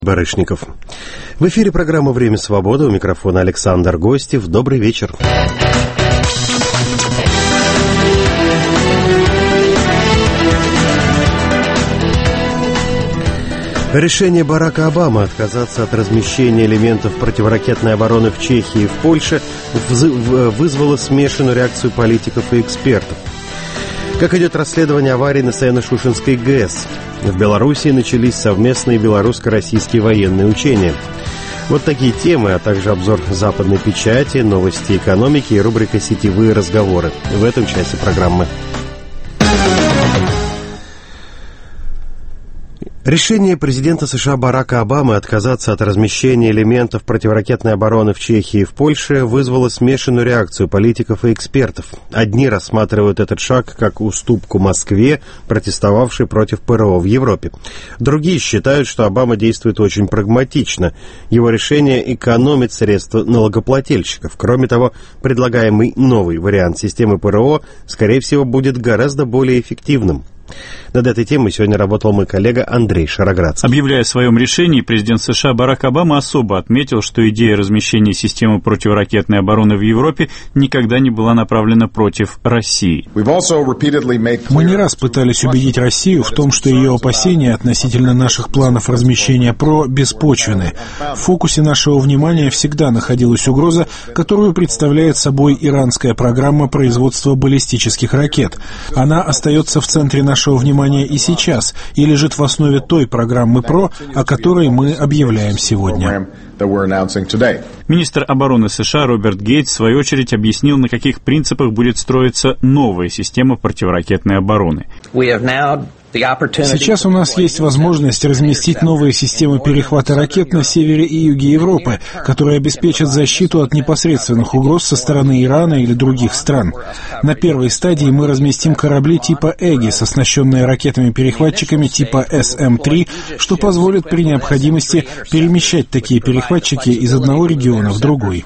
Барышников. В эфире программа «Время свободы». У микрофона Александр Гостев. Добрый вечер. Решение Барака Обамы отказаться от размещения элементов противоракетной обороны в Чехии и в Польше вызвало смешанную реакцию политиков и экспертов. Как идет расследование аварии на Саяно-Шушенской ГЭС? В Белоруссии начались совместные белорусско-российские военные учения. Вот такие темы, а также обзор западной печати, новости экономики и рубрика «Сетевые разговоры» в этом часе программы. Решение президента США Барака Обамы отказаться от размещения элементов противоракетной обороны в Чехии и в Польше вызвало смешанную реакцию политиков и экспертов. Одни рассматривают этот шаг как уступку Москве, протестовавшей против ПРО в Европе. Другие считают, что Обама действует очень прагматично. Его решение экономит средства налогоплательщиков. Кроме того, предлагаемый новый вариант системы ПРО, скорее всего, будет гораздо более эффективным. Над этой темой сегодня работал мой коллега Андрей Шароградский. Объявляя о своем решении, президент США Барак Обама особо отметил, что идея размещения системы противоракетной обороны в Европе никогда не была направлена против России. Мы не раз пытались убедить Россию в том, что ее опасения относительно наших планов размещения ПРО беспочвены. В фокусе нашего внимания всегда находилась угроза, которую представляет собой иранская программа производства баллистических ракет. Она остается в центре нашего внимания и сейчас, и лежит в основе той программы ПРО, о которой мы объявляем сегодня. Министр обороны США Роберт Гейтс, в свою очередь, объяснил, на каких принципах будет строиться новая система противоракетной обороны. Сейчас у нас есть возможность разместить новые системы перехвата ракет на севере и юге Европы, которые обеспечат защиту от непосредственных угроз со стороны Ирана или других стран. На первой стадии мы разместим корабли типа «Эгис», оснащенные ракетами-перехватчиками типа СМ-3, что позволит при необходимости перемещать такие перехватчики из одного региона в другой.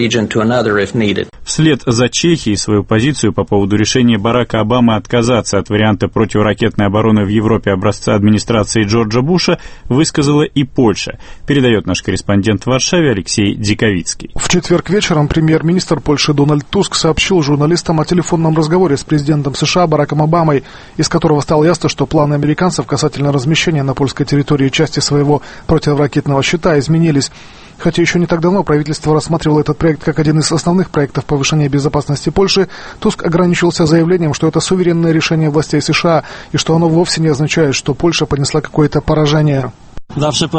Вслед за Чехией свою позицию по поводу решения Барака Обамы отказаться от варианта противоракетной обороны в Европе образца администрации Джорджа Буша высказала и Польша, передает наш корреспондент в Варшаве Алексей Диковицкий. В четверг вечером премьер-министр Польши Дональд Туск сообщил журналистам о телефонном разговоре с президентом США Бараком Обамой, из которого стало ясно, что планы американцев касательно размещения на польской территории части своего противоракетного щита изменились. Хотя еще не так давно правительство рассматривало этот проект как один из основных проектов повышения безопасности Польши, Туск ограничился заявлением, что это суверенное решение властей США и что оно вовсе не означает, что Польша понесла какое-то поражение. Мы всегда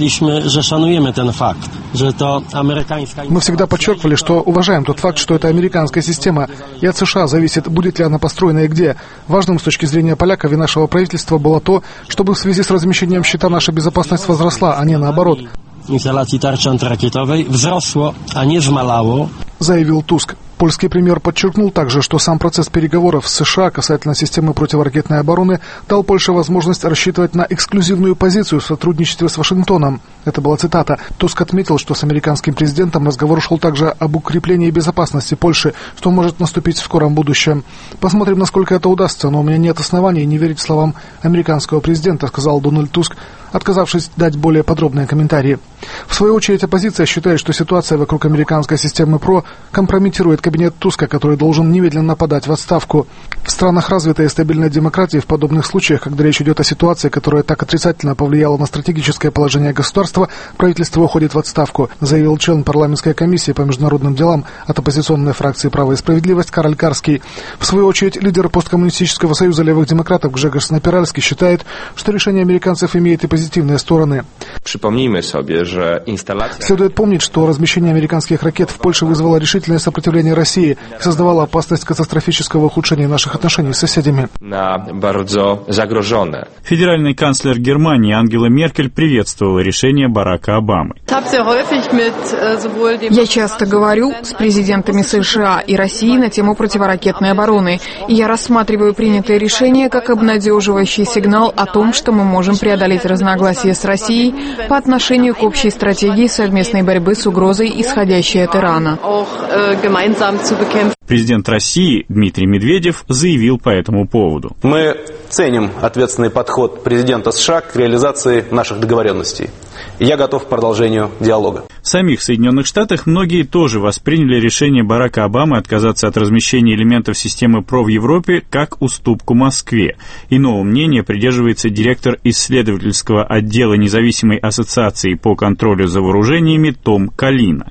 подчеркивали, что уважаем тот факт, что это американская система, и от США зависит, будет ли она построена и где. Важным с точки зрения поляков и нашего правительства было то, чтобы в связи с размещением щита наша безопасность возросла, а не наоборот. Instalacji tarczy antyrakietowej wzrosło, a nie zmalało, заявил Туск. Польский премьер подчеркнул также, что сам процесс переговоров с США касательно системы противоракетной обороны дал Польше возможность рассчитывать на эксклюзивную позицию в сотрудничестве с Вашингтоном. Это была цитата. Туск отметил, что с американским президентом разговор шел также об укреплении безопасности Польши, что может наступить в скором будущем. Посмотрим, насколько это удастся, но у меня нет оснований не верить словам американского президента, сказал Дональд Туск, отказавшись дать более подробные комментарии. В свою очередь, оппозиция считает, что ситуация вокруг американской системы ПРО компрометирует кабинет Туска, который должен немедленно подать в отставку. В странах развитой и стабильной демократии в подобных случаях, когда речь идет о ситуации, которая так отрицательно повлияла на стратегическое положение государства, правительство уходит в отставку, заявил член парламентской комиссии по международным делам от оппозиционной фракции «Право и справедливость» Кароль Карский. В свою очередь, лидер посткоммунистического союза левых демократов Гжегорz Napieralski считает, что решение американцев имеет и позитивные стороны. Следует помнить, что размещение американских ракет в Польше вызвало решительное сопротивление России и создавало опасность катастрофического ухудшения наших отношений с соседями. Федеральный канцлер Германии Ангела Меркель приветствовала решение Барака Обамы. Я часто говорю с президентами США и России на тему противоракетной обороны, и я рассматриваю принятое решение как обнадеживающий сигнал о том, что мы можем преодолеть разногласия с Россией по отношению к общей стратегии совместной борьбы с угрозой, исходящей от Ирана. Президент России Дмитрий Медведев заявил по этому поводу. Мы ценим ответственный подход президента США к реализации наших договоренностей. Я готов к продолжению диалога. В самих Соединенных Штатах многие тоже восприняли решение Барака Обамы отказаться от размещения элементов системы ПРО в Европе как уступку Москве. Иного мнения придерживается директор исследовательского отдела независимой ассоциации по контролю за вооружениями Том Калина.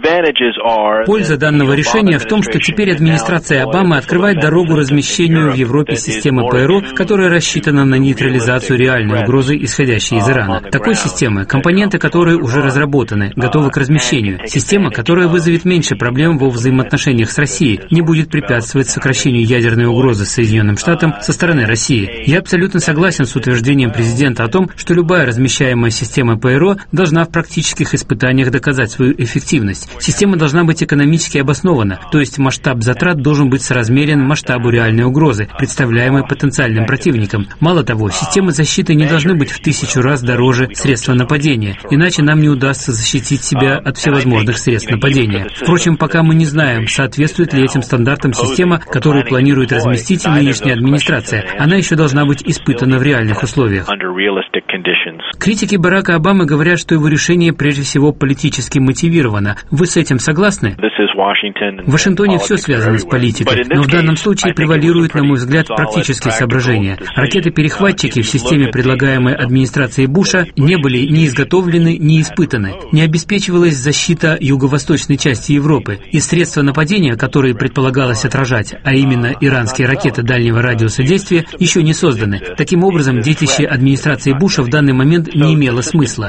Польза данного решения в том, что теперь администрация Обамы открывает дорогу размещению в Европе системы ПРО, которая рассчитана на нейтрализацию реальной угрозы, исходящей из Ирана. Такой системы, компоненты которой уже разработаны, готовы к размещению. Система, которая вызовет меньше проблем во взаимоотношениях с Россией, не будет препятствовать сокращению ядерной угрозы Соединенным Штатам со стороны России. Я абсолютно согласен с утверждением президента о том, что любая размещаемая система ПРО должна в практических испытаниях доказать свою эффективность. Система должна быть экономически обоснована, то есть масштаб затрат должен быть соразмерен масштабу реальной угрозы, представляемой потенциальным противником. Мало того, системы защиты не должны быть в 1000 раз дороже средства нападения, иначе нам не удастся защитить себя от всевозможных средств нападения. Впрочем, пока мы не знаем, соответствует ли этим стандартам система, которую планирует разместить нынешняя администрация. Она еще должна быть испытана в реальных условиях. Критики Барака Обамы говорят, что его решение прежде всего политически мотивировано. Вы с этим согласны? В Вашингтоне все связано с политикой, но в данном случае превалируют, на мой взгляд, практические соображения. Ракеты-перехватчики в системе, предлагаемой администрацией Буша, не были ни изготовлены, ни испытаны. Не обеспечивалась защита юго-восточной части Европы. И средства нападения, которые предполагалось отражать, а именно иранские ракеты дальнего радиуса действия, еще не созданы. Таким образом, детище администрации Буша в данный момент не имело смысла.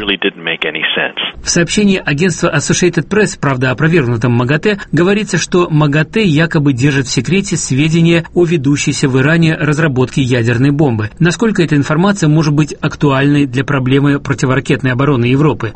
В сообщении агентства Associated Press, правда опровергнутом МАГАТЭ, говорится, что МАГАТЭ якобы держит в секрете сведения о ведущейся в Иране разработке ядерной бомбы. Насколько эта информация может быть актуальной для проблемы противоракетной обороны Европы?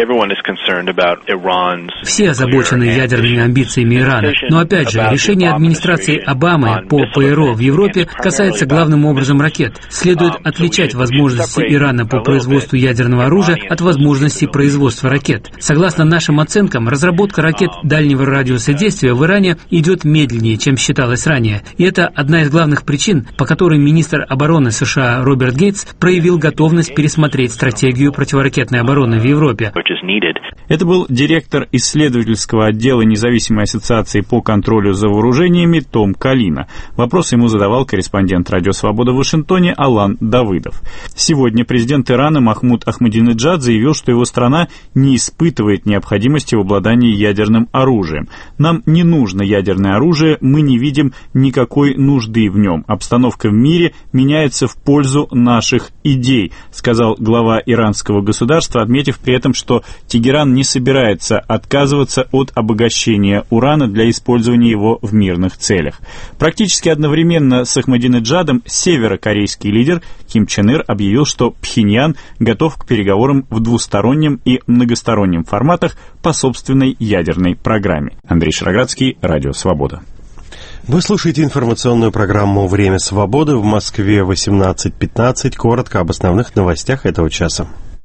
Все озабочены ядерными амбициями Ирана. Но опять же, решение администрации Обамы по ПРО в Европе касается главным образом ракет. Следует отличать возможности Ирана по производству ядерного оружия от возможностей производства ракет. Согласно нашим оценкам, разработка ракет дальнего радиуса действия в Иране идет медленнее, чем считалось ранее. И это одна из главных причин, по которой министр обороны США Роберт Гейтс проявил готовность пересмотреть стратегию противоракетной обороны в Европе. Это был директор исследовательского отдела независимой ассоциации по контролю за вооружениями Том Калина. Вопрос ему задавал корреспондент «Радио Свобода» в Вашингтоне Алан Давыдов. Сегодня президент Ирана Махмуд Ахмадинеджад заявил, что его страна не испытывает необходимости в обладании ядерным оружием. Нам не нужно ядерное оружие, мы не видим никакой нужды в нем. Обстановка в мире меняется в пользу наших идей, сказал глава иранского государства, отметив при этом, что Тегеран не собирается отказываться от обогащения урана для использования его в мирных целях. Практически одновременно с Ахмадинеджадом северокорейский лидер Ким Чен Ир объявил, что Пхеньян готов к переговорам в двустороннем и многостороннем форматах по собственной ядерной программе. Андрей Шароградский, Радио Свобода. Вы слушаете информационную программу «Время свободы». В Москве 18:15. Коротко об основных новостях этого часа.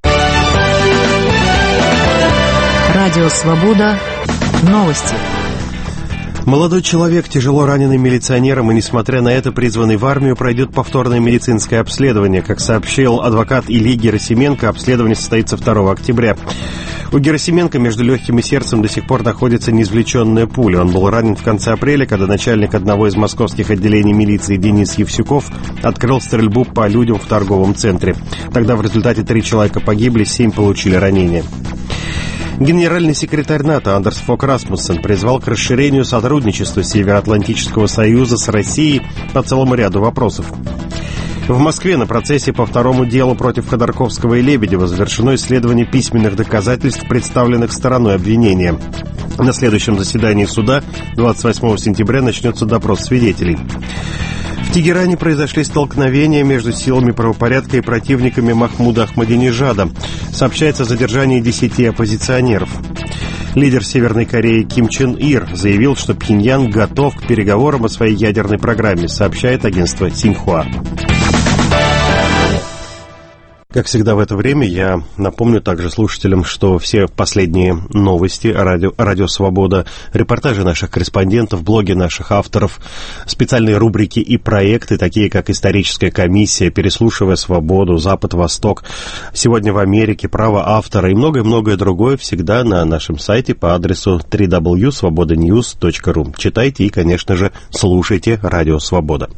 Радио «Свобода». Новости. Молодой человек, тяжело раненый милиционером и, несмотря на это, призванный в армию, пройдет повторное медицинское обследование. Как сообщил адвокат Ильи Герасименко, обследование состоится 2 октября. У Герасименко между легким и сердцем до сих пор находится неизвлеченная пуля. Он был ранен в конце апреля, когда начальник одного из московских отделений милиции Денис Евсюков открыл стрельбу по людям в торговом центре. Тогда в результате 3 человека погибли, 7 получили ранения. Генеральный секретарь НАТО Андерс Фок Расмуссен призвал к расширению сотрудничества Североатлантического союза с Россией по целому ряду вопросов. В Москве на процессе по второму делу против Ходорковского и Лебедева завершено исследование письменных доказательств, представленных стороной обвинения. На следующем заседании суда 28 сентября начнется допрос свидетелей. В Тегеране произошли столкновения между силами правопорядка и противниками Махмуда Ахмадинеджада. Сообщается о задержании 10 оппозиционеров. Лидер Северной Кореи Ким Чен Ир заявил, что Пхеньян готов к переговорам о своей ядерной программе, сообщает агентство Синьхуа. Как всегда в это время, я напомню также слушателям, что все последние новости Радио Свобода, репортажи наших корреспондентов, блоги наших авторов, специальные рубрики и проекты, такие как «Историческая комиссия», «Переслушивая Свободу», «Запад-Восток», «Сегодня в Америке», «Право автора» и многое-многое другое всегда на нашем сайте по адресу www.svobodanews.ru. Читайте и, конечно же, слушайте Радио Свобода.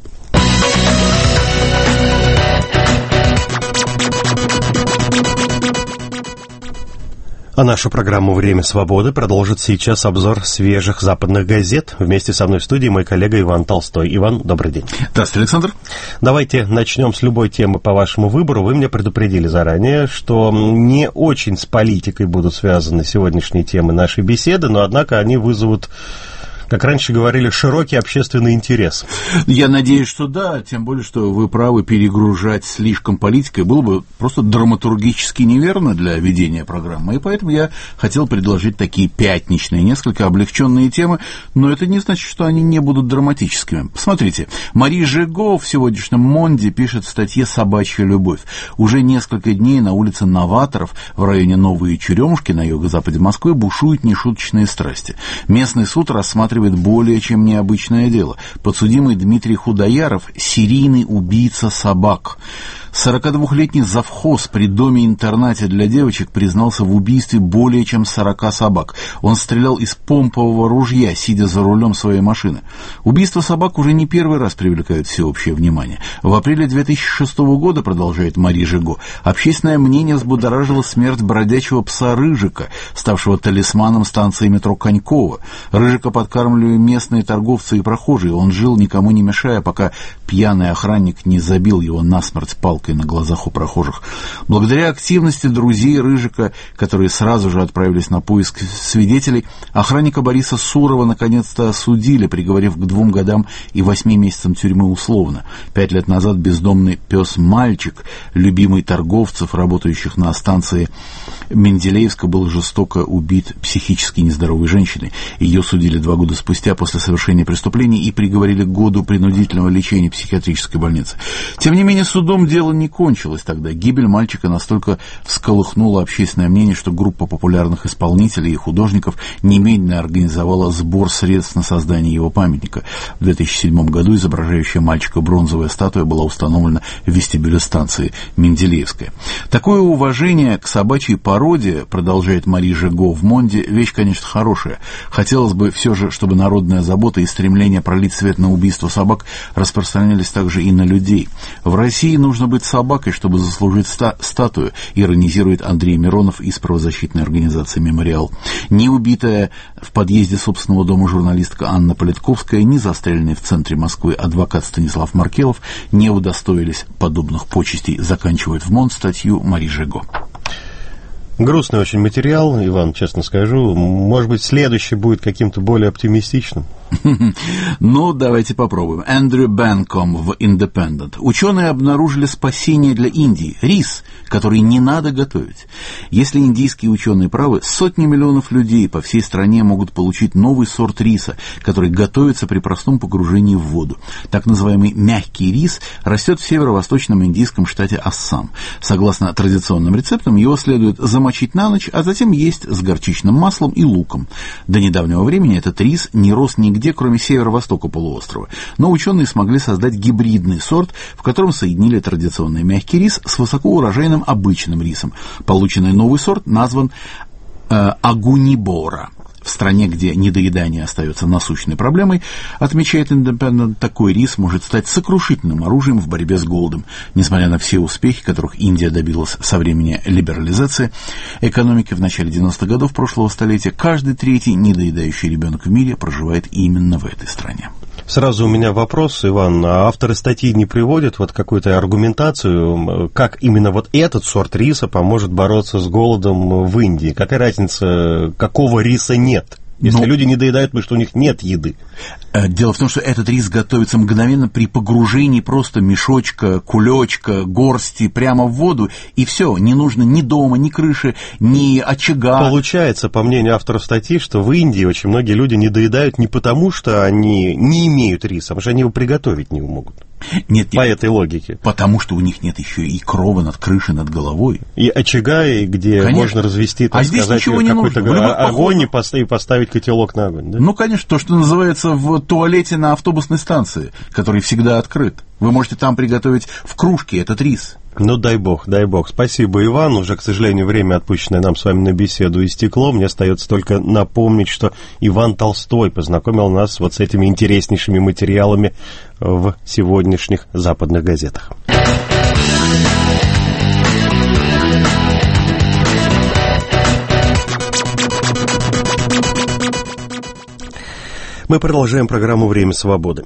А нашу программу «Время свободы» продолжит сейчас обзор свежих западных газет. Вместе со мной в студии мой коллега Иван Толстой. Иван, добрый день. Здравствуйте, Александр. Давайте начнем с любой темы по вашему выбору. Вы меня предупредили заранее, что не очень с политикой будут связаны сегодняшние темы нашей беседы, но, однако, они вызовут, как раньше говорили, широкий общественный интерес. Я надеюсь, что да, тем более, что вы правы, перегружать слишком политикой было бы просто драматургически неверно для ведения программы, и поэтому я хотел предложить такие пятничные, несколько облегченные темы, но это не значит, что они не будут драматическими. Посмотрите, Мари Жиго в сегодняшнем «Монде» пишет в статье «Собачья любовь». Уже несколько дней на улице Новаторов в районе Новые Черемушки на юго-западе Москвы бушуют нешуточные страсти. Местный суд рассматривает более чем необычное дело. Подсудимый Дмитрий Худояров – серийный убийца собак. 42-летний завхоз при доме-интернате для девочек признался в убийстве более чем 40 собак. Он стрелял из помпового ружья, сидя за рулем своей машины. Убийства собак уже не первый раз привлекают всеобщее внимание. В апреле 2006 года, продолжает Мари Жиго, общественное мнение взбудоражило смерть бродячего пса Рыжика, ставшего талисманом станции метро Коньково. Рыжика подкармливали местные торговцы и прохожие. Он жил, никому не мешая, пока пьяный охранник не забил его насмерть палкой на глазах у прохожих. Благодаря активности друзей Рыжика, которые сразу же отправились на поиск свидетелей, охранника Бориса Сурова наконец-то осудили, приговорив к 2 годам и 8 месяцам тюрьмы условно. 5 лет назад бездомный пес-мальчик, любимый торговцев, работающих на станции Менделеевска, был жестоко убит психически нездоровой женщиной. Ее судили 2 года спустя после совершения преступления и приговорили к году принудительного лечения в психиатрической больнице. Тем не менее, судом дело не кончилось тогда. Гибель мальчика настолько всколыхнула общественное мнение, что группа популярных исполнителей и художников немедленно организовала сбор средств на создание его памятника. В 2007 году изображающая мальчика бронзовая статуя была установлена в вестибюле станции Менделеевская. Такое уважение к собачьей породе, продолжает Мари Жиго в «Монде», вещь, конечно, хорошая. Хотелось бы все же, чтобы народная забота и стремление пролить свет на убийство собак распространялись также и на людей. В России нужно быть собакой, чтобы заслужить статую, иронизирует Андрей Миронов из правозащитной организации «Мемориал». Ни убитая в подъезде собственного дома журналистка Анна Политковская, ни застреленный в центре Москвы адвокат Станислав Маркелов не удостоились подобных почестей, заканчивает в «Монде» статью Мари Жиго. Грустный очень материал, Иван, честно скажу. Может быть, следующий будет каким-то более оптимистичным? Ну, давайте попробуем. Эндрю Бенком в «Индепендент». Ученые обнаружили спасение для Индии. Рис, который не надо готовить. Если индийские ученые правы, сотни миллионов людей по всей стране могут получить новый сорт риса, который готовится при простом погружении в воду. Так называемый мягкий рис растет в северо-восточном индийском штате Ассам. Согласно традиционным рецептам, его следует замочить на ночь, а затем есть с горчичным маслом и луком. До недавнего времени этот рис не рос нигде, кроме северо-востока полуострова. Но ученые смогли создать гибридный сорт, в котором соединили традиционный мягкий рис с высокоурожайным обычным рисом. Полученный новый сорт назван агунибора. В стране, где недоедание остается насущной проблемой, отмечает «Индепендент», такой рис может стать сокрушительным оружием в борьбе с голодом. Несмотря на все успехи, которых Индия добилась со времени либерализации экономики в начале 90-х годов прошлого столетия, каждый третий недоедающий ребенок в мире проживает именно в этой стране. Сразу у меня вопрос, Иван. Авторы статьи не приводят вот какую-то аргументацию, как именно вот этот сорт риса поможет бороться с голодом в Индии? Какая разница, какого риса нет? Если люди не доедают, потому что у них нет еды. Дело в том, что этот рис готовится мгновенно при погружении просто мешочка, кулечка, горсти прямо в воду, и все, не нужно ни дома, ни крыши, ни очага. Получается, по мнению авторов статьи, что в Индии очень многие люди не доедают не потому, что они не имеют риса, а потому что они его приготовить не могут. Нет, по этой логике. Потому что у них нет еще и крова над крышей, над головой. И очага, и где конечно. Можно развести, так сказать, какой-то огонь и поставить котелок на огонь. Да? Ну, конечно, то, что называется в туалете на автобусной станции, который всегда открыт. Вы можете там приготовить в кружке этот рис. Ну, дай бог, дай бог. Спасибо, Иван. Уже, к сожалению, время, отпущенное нам с вами на беседу, истекло. Мне остается только напомнить, что Иван Толстой познакомил нас вот с этими интереснейшими материалами в сегодняшних западных газетах. Мы продолжаем программу «Время свободы».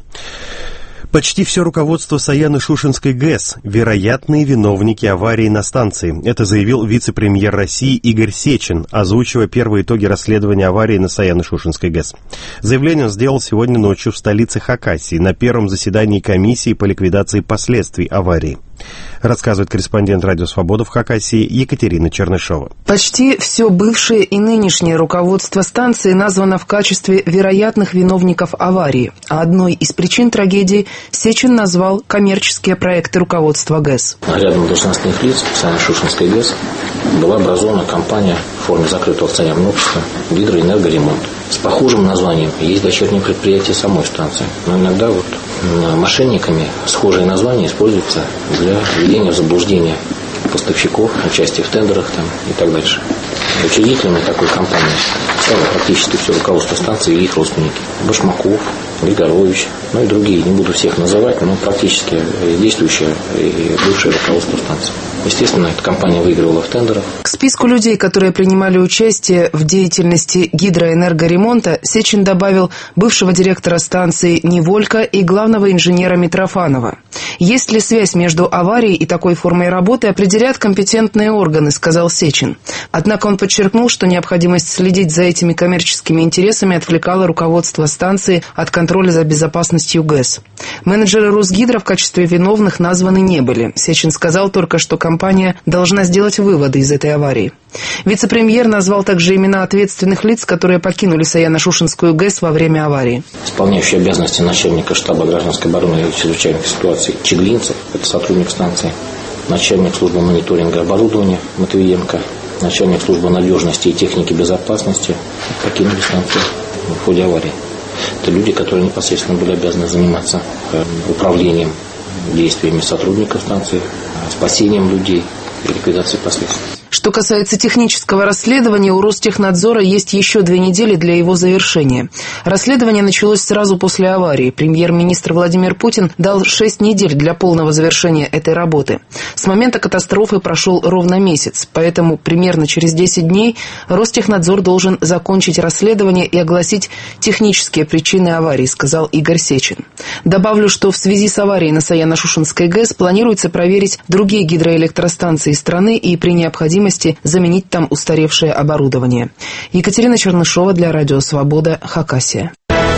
Почти все руководство Саяно-Шушенской ГЭС – вероятные виновники аварии на станции. Это заявил вице-премьер России Игорь Сечин, озвучивая первые итоги расследования аварии на Саяно-Шушенской ГЭС. Заявление он сделал сегодня ночью в столице Хакасии на первом заседании комиссии по ликвидации последствий аварии. Рассказывает корреспондент «Радио Свобода» в Хакасии Екатерина Чернышова. Почти все бывшее и нынешнее руководство станции названо в качестве вероятных виновников аварии. А одной из причин трагедии Сечин назвал коммерческие проекты руководства ГЭС. Рядом должностных лиц Саяно-Шушенской ГЭС была образована компания в форме закрытого акционерного общества «Гидроэнергоремонт». С похожим названием есть дочерние предприятия самой станции. Но иногда мошенниками схожие названия используются для введения в заблуждение поставщиков, участия в тендерах и так дальше. Учредителями такой компании стало практически все руководство станции и их родственники. Башмаков, Григорович, и другие. Не буду всех называть, но практически действующее и бывшее руководство станции. Естественно, эта компания выигрывала в тендерах. К списку людей, которые принимали участие в деятельности гидроэнергоремонта, Сечин добавил бывшего директора станции Неволька и главного инженера Митрофанова. Есть ли связь между аварией и такой формой работы, определят компетентные органы, сказал Сечин. Однако он подчеркнул, что необходимость следить за этими коммерческими интересами отвлекала руководство станции от контроля за безопасностью ГЭС. Менеджеры Русгидро в качестве виновных названы не были. Сечин сказал только, что компания должна сделать выводы из этой аварии. Вице-премьер назвал также имена ответственных лиц, которые покинули Саяно-Шушенскую ГЭС во время аварии. Исполняющий обязанности начальника штаба гражданской обороны и чрезвычайных ситуаций Чеглинцев, это сотрудник станции, начальник службы мониторинга оборудования Матвиенко, начальник службы надежности и техники безопасности покинули станцию в ходе аварии. Это люди, которые непосредственно были обязаны заниматься управлением действиями сотрудников станции, спасением людей и ликвидацией последствий. Что касается технического расследования, у Ростехнадзора есть еще 2 недели для его завершения. Расследование началось сразу после аварии. Премьер-министр Владимир Путин дал 6 недель для полного завершения этой работы. С момента катастрофы прошел ровно месяц, поэтому примерно через 10 дней Ростехнадзор должен закончить расследование и огласить технические причины аварии, сказал Игорь Сечин. Добавлю, что в связи с аварией на Саяно-Шушенской ГЭС планируется проверить другие гидроэлектростанции страны и при необходимости заменить там устаревшее оборудование. Екатерина Чернышова для Радио Свобода, Хакасия.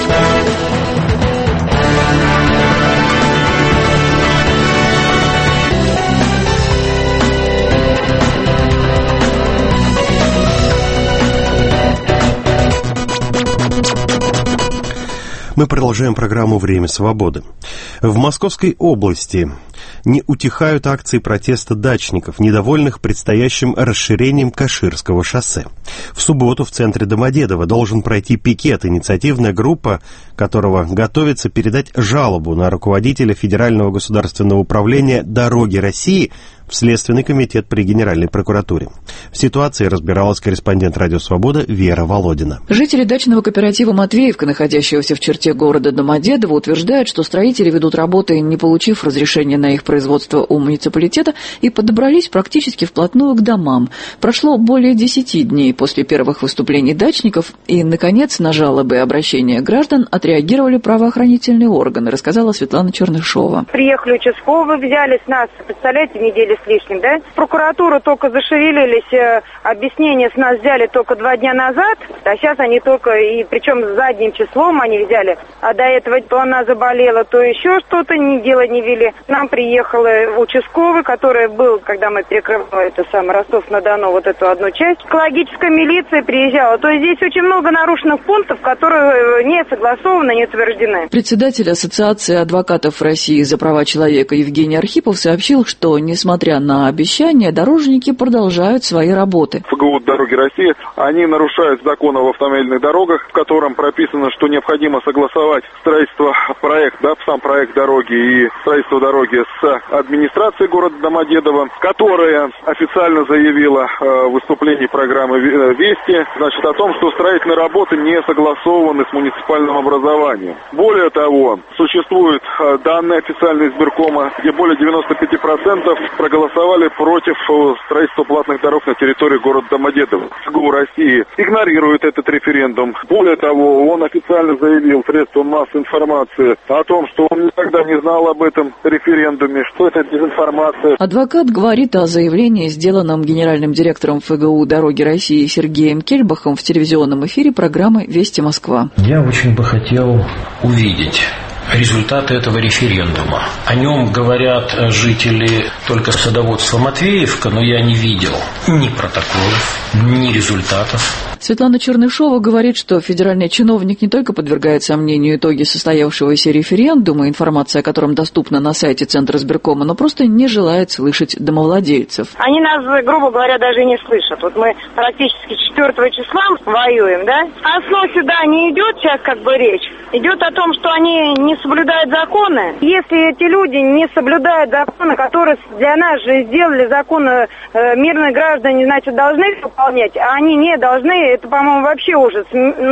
Мы продолжаем программу «Время свободы». В Московской области не утихают акции протеста дачников, недовольных предстоящим расширением Каширского шоссе. В субботу в центре Домодедово должен пройти пикет, инициативная группа которого готовится передать жалобу на руководителя Федерального государственного управления «Дороги России» в Следственный комитет при Генеральной прокуратуре. В ситуации разбиралась корреспондент «Радио Свобода» Вера Володина. Жители дачного кооператива «Матвеевка», находящегося в черте города Домодедово, утверждают, что строители ведут работы, не получив разрешения на их производство у муниципалитета и подобрались практически вплотную к домам. Прошло более 10 дней после первых выступлений дачников, и, наконец, на жалобы и обращения граждан отреагировали правоохранительные органы, рассказала Светлана Чернышова. Приехали участковые, взяли с нас, представляете, недели с лишним, да? Прокуратура только зашевелились, объяснения с нас взяли только 2 дня назад, а сейчас они только, и причем задним числом они взяли, а до этого то она заболела, то еще что-то, ни дела не вели. К нам приехал участковый, который был, когда мы перекрывали Ростов-на-Дону, вот эту одну часть. Экологическая милиция приезжала. То есть здесь очень много нарушенных пунктов, которые не согласованы, не утверждены. Председатель Ассоциации адвокатов России за права человека Евгений Архипов сообщил, что, несмотря на обещания, дорожники продолжают свои работы. ФГУ «Дороги России», они нарушают закон об автомобильных дорогах, в котором прописано, что необходимо согласовать строительство проекта, сам проект дороги и строительство дороги с администрацией города Домодедово, которая официально заявила в выступлении программы «Вести», значит, о том, что строительные работы не согласованы с муниципальным образованием. Более того, существуют данные официальные избиркома, где более 95% проголосовали против строительства платных дорог на территории города Домодедово. ФГУ России игнорирует этот референдум. Более того, он официально заявил средствам массовой информации о том, что он никогда не знал об этом референдуме, что это дезинформация. Адвокат говорит о заявлении, сделанном генеральным директором ФГУ «Дороги России» Сергеем Кельбахом в телевизионном эфире программы «Вести Москва». Я очень бы хотел увидеть результаты этого референдума. О нем говорят жители только садоводства Матвеевка, но я не видел ни протоколов, ни результатов. Светлана Чернышова говорит, что федеральный чиновник не только подвергает сомнению итоги состоявшегося референдума, информация о котором доступна на сайте Центра избиркома, но просто не желает слышать домовладельцев. Они нас, грубо говоря, даже не слышат. Вот мы практически 4 числа воюем, да? А снова сюда не идет сейчас речь. Идет о том, что они не соблюдают законы. Если эти люди не соблюдают законы, которые для нас же сделали законы, мирные граждане, значит, должны выполнять, а они не должны, это, по-моему, вообще ужас.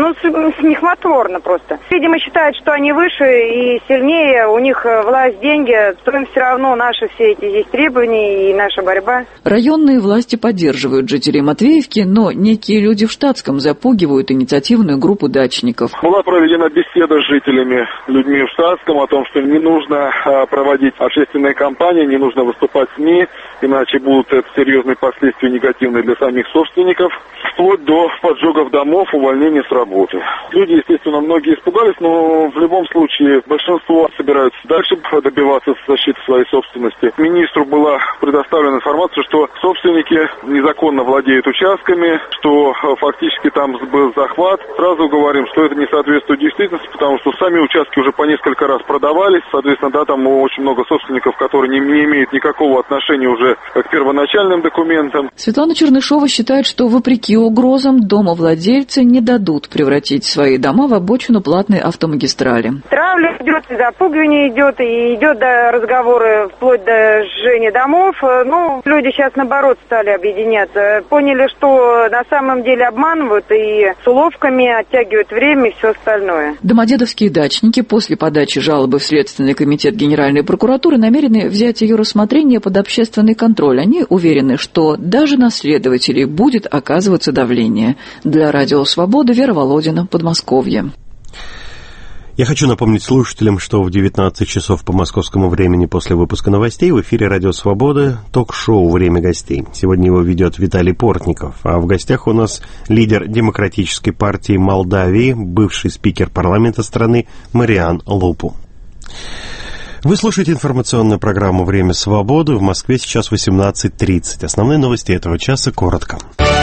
Смехотворно просто. Видимо, считают, что они выше и сильнее, у них власть, деньги, то им все равно наши все эти здесь требования и наша борьба. Районные власти поддерживают жителей Матвеевки, но некие люди в штатском запугивают инициативную группу дачников. Была проведена беседа с жителями, людьми в штатском о том, что не нужно проводить общественные кампании, не нужно выступать в СМИ, иначе будут серьезные последствия негативные для самих собственников, вплоть до поджогов домов, увольнения с работы. Люди, естественно, многие испугались, но в любом случае большинство собираются дальше добиваться защиты своей собственности. Министру была предоставлена информация, что собственники незаконно владеют участками, что фактически там был захват. Сразу говорим, что это не соответствует действительности, потому что сами участки уже по несколько раз продавались. Соответственно, да, там очень много собственников, которые не имеют никакого отношения уже к первоначальным документам. Светлана Чернышова считает, что вопреки угрозам домовладельцы не дадут превратить свои дома в обочину платной автомагистрали. Травля идет, и запугивание идет, и идет до разговоры вплоть до сжижения домов. Люди сейчас наоборот стали объединяться. Поняли, что на самом деле обманывают и с уловками оттягивают время и все остальное. Домодедовские дачники после подачи жалобы в Следственный комитет Генеральной прокуратуры намерены взять ее рассмотрение под общественный контроль. Они уверены, что даже на следователей будет оказываться давление. Для Радио Свобода Вера Володина, Подмосковье. Я хочу напомнить слушателям, что в 19 часов по московскому времени после выпуска новостей в эфире «Радио Свобода» ток-шоу «Время гостей». Сегодня его ведет Виталий Портников, а в гостях у нас лидер Демократической партии Молдавии, бывший спикер парламента страны Мариан Лупу. Вы слушаете информационную программу «Время свободы». В Москве сейчас 18:30. Основные новости этого часа коротко.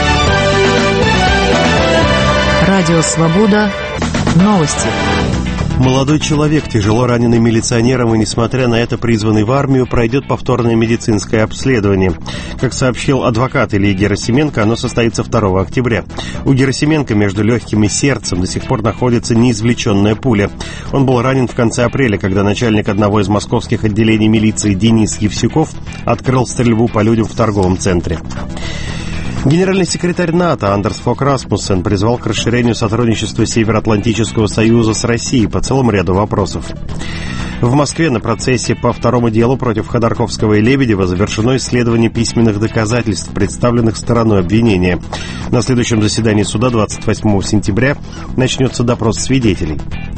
Радио «Свобода». Новости. Молодой человек, тяжело раненый милиционером и, несмотря на это, призванный в армию, пройдет повторное медицинское обследование. Как сообщил адвокат Ильи Герасименко, оно состоится 2 октября. У Герасименко между легким и сердцем до сих пор находится неизвлеченная пуля. Он был ранен в конце апреля, когда начальник одного из московских отделений милиции Денис Евсюков открыл стрельбу по людям в торговом центре. Генеральный секретарь НАТО Андерс Фок Расмуссен призвал к расширению сотрудничества Североатлантического союза с Россией по целому ряду вопросов. В Москве на процессе по второму делу против Ходорковского и Лебедева завершено исследование письменных доказательств, представленных стороной обвинения. На следующем заседании суда 28 сентября начнется допрос свидетелей.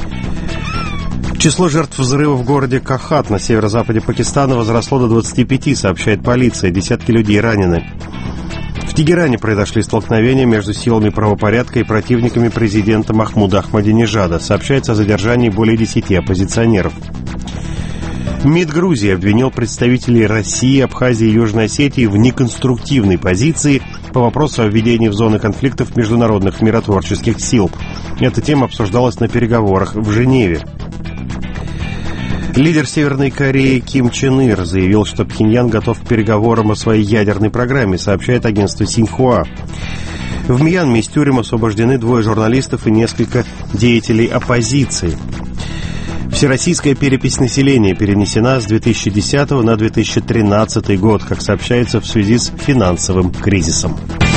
Число жертв взрыва в городе Кахат на северо-западе Пакистана возросло до 25, сообщает полиция. Десятки людей ранены. В Тегеране произошли столкновения между силами правопорядка и противниками президента Махмуда Ахмадинежада. Сообщается о задержании более 10 оппозиционеров. МИД Грузии обвинил представителей России, Абхазии и Южной Осетии в неконструктивной позиции по вопросу о введении в зоны конфликтов международных миротворческих сил. Эта тема обсуждалась на переговорах в Женеве. Лидер Северной Кореи Ким Чен Ир заявил, что Пхеньян готов к переговорам о своей ядерной программе, сообщает агентство Синьхуа. В Мьянме из тюрем освобождены 2 журналистов и несколько деятелей оппозиции. Всероссийская перепись населения перенесена с 2010 на 2013 год, как сообщается, в связи с финансовым кризисом.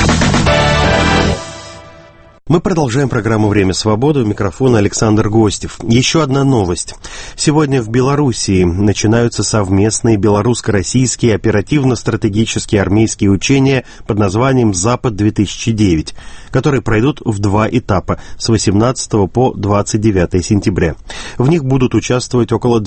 Мы продолжаем программу «Время свободы». У микрофона Александр Гостев. Еще одна новость. Сегодня в Белоруссии начинаются совместные белорусско-российские оперативно-стратегические армейские учения под названием «Запад-2009», которые пройдут в 2 этапа с 18 по 29 сентября. В них будут участвовать около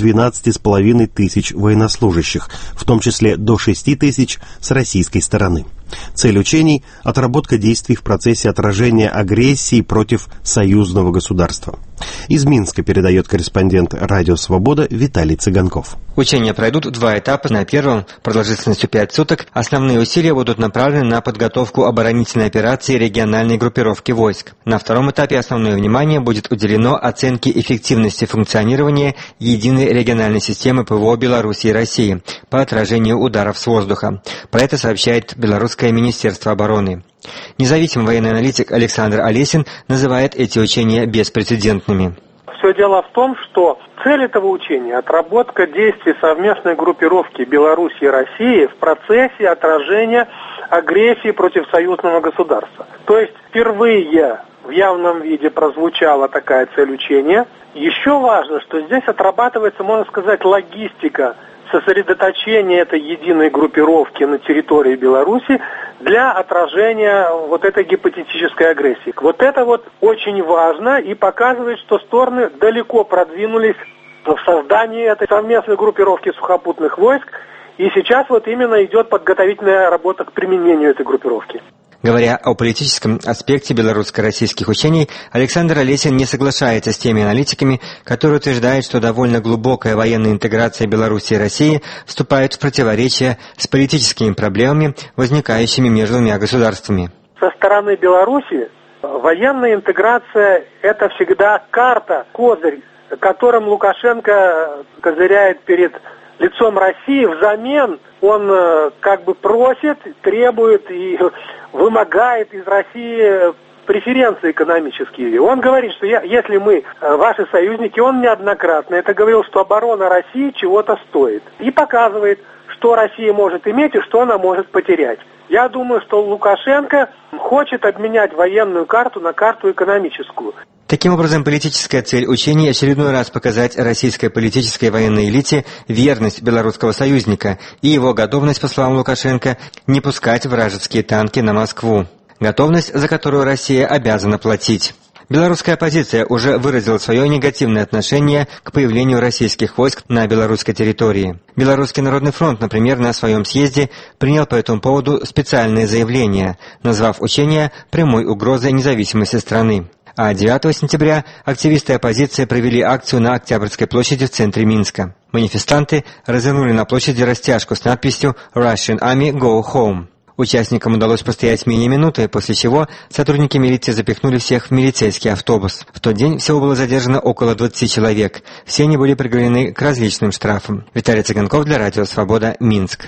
12,5 тысяч военнослужащих, в том числе до 6 тысяч с российской стороны. Цель учений – отработка действий в процессе отражения агрессии против союзного государства. Из Минска передает корреспондент «Радио Свобода» Виталий Цыганков. Учения пройдут в 2 этапа. На первом, продолжительностью 5 суток, основные усилия будут направлены на подготовку оборонительной операции региональной группировки войск. На втором этапе основное внимание будет уделено оценке эффективности функционирования единой региональной системы ПВО Беларуси и России по отражению ударов с воздуха. Про это сообщает Белорусское министерство обороны. Независимый военный аналитик Александр Олесин называет эти учения беспрецедентными. Все дело в том, что цель этого учения – отработка действий совместной группировки Беларуси и России в процессе отражения агрессии против союзного государства. То есть впервые в явном виде прозвучала такая цель учения. Еще важно, что здесь отрабатывается, можно сказать, логистика сосредоточения этой единой группировки на территории Беларуси для отражения вот этой гипотетической агрессии. Вот это вот очень важно и показывает, что стороны далеко продвинулись в создании этой совместной группировки сухопутных войск, и сейчас вот именно идет подготовительная работа к применению этой группировки. Говоря о политическом аспекте белорусско-российских учений, Александр Олесин не соглашается с теми аналитиками, которые утверждают, что довольно глубокая военная интеграция Беларуси и России вступает в противоречие с политическими проблемами, возникающими между двумя государствами. Со стороны Беларуси военная интеграция – это всегда карта, козырь, которым Лукашенко козыряет перед лицом России. Взамен он как бы просит, требует и вымогает из России преференции экономические. Он говорит, что если мы ваши союзники, он неоднократно это говорил, что оборона России чего-то стоит. И показывает, что Россия может иметь и что она может потерять. Я думаю, что Лукашенко хочет обменять военную карту на карту экономическую. Таким образом, политическая цель учений – очередной раз показать российской политической и военной элите верность белорусского союзника и его готовность, по словам Лукашенко, не пускать вражеские танки на Москву. Готовность, за которую Россия обязана платить. Белорусская оппозиция уже выразила свое негативное отношение к появлению российских войск на белорусской территории. Белорусский народный фронт, например, на своем съезде принял по этому поводу специальное заявление, назвав учения прямой угрозой независимости страны. А 9 сентября активисты оппозиции провели акцию на Октябрьской площади в центре Минска. Манифестанты развернули на площади растяжку с надписью «Russian Army, go home». Участникам удалось постоять менее минуты, после чего сотрудники милиции запихнули всех в милицейский автобус. В тот день всего было задержано около 20 человек. Все они были приговорены к различным штрафам. Виталий Цыганков для Радио Свобода, Минск.